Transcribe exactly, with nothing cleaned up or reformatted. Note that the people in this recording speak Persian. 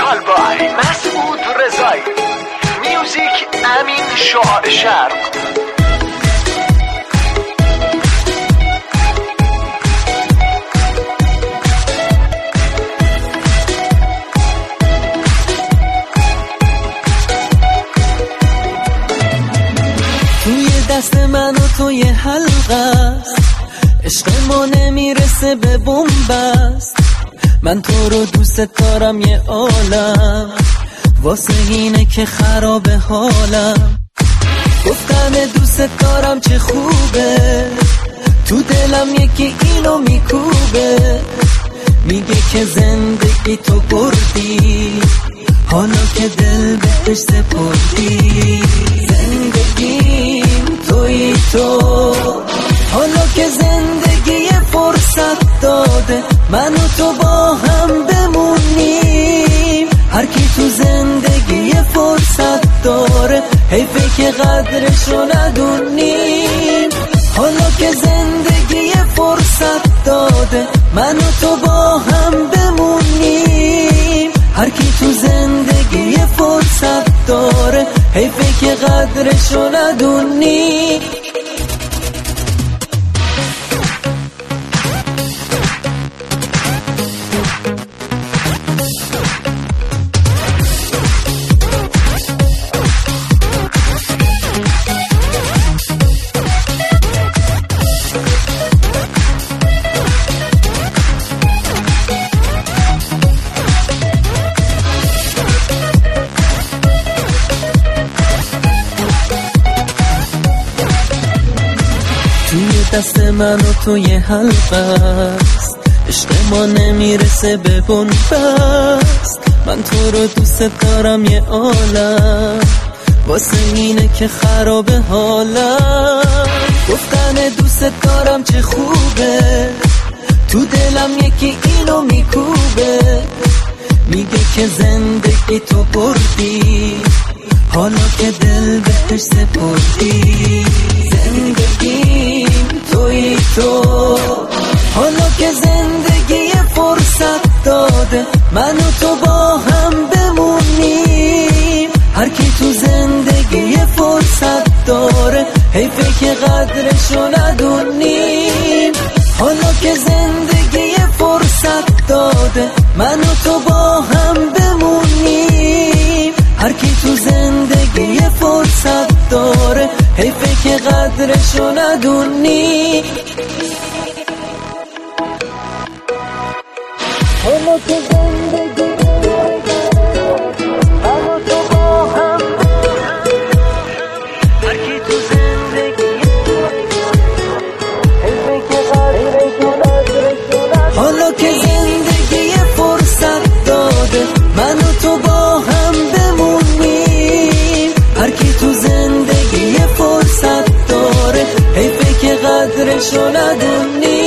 دیجیتال بای مسعود رضایی، میوزیک امین شعار شرق. توی دست من و توی حلقه است، عشق ما نمیرسه به بنبست. من تو رو دوست دارم یه عالم، واسه اینه که خراب حالم. گفتم دوست دارم چه خوبه، تو دلم یکی اینو میکوبه. میگه که زندگی تو بردی، حالا که دل بهش سپردی. زندگیم توی تو، حالا که زندگی فرصت داده من و تو با هم بمونیم. هر کی تو زندگی فرصت داره، حیفه که قدرشو ندونیم. حالا که زندگی فرصت داده من و تو با هم بمونیم. هر کی تو زندگی فرصت داره، حیفه که قدرشو ندونیم. توی دست من و توی حلقه است، عشق ما نمیرسه به بنبست. من تو رو دوست دارم یه عالم، واسه اینه که خراب حالم. گفتن دوست دارم چه خوبه، تو دلم یکی اینو میکوبه. میگه که زندگی تو بردی، حالا که دل بهش سپردی. زندگیم توی تو، حالا که زندگی فرصت داده من و تو با هم بمونیم. هر کی تو زندگی فرصت داره، حیفه که قدرشو ندونیم. حالا که زندگی فرصت داده من و تو با هم بمونیم. هر کی تو زندگی فرصت داره، حیفه که قدرشو ندونی. حالا که زندگی من و تو با هم، هر کی تو زندگی حیفه که قدرشو ندونی. حالا که زندگی فرصت داده من و تو با هم بمونیم. هر کی تو زندگی فرصت داره، حیفه که قدرشو ندونی.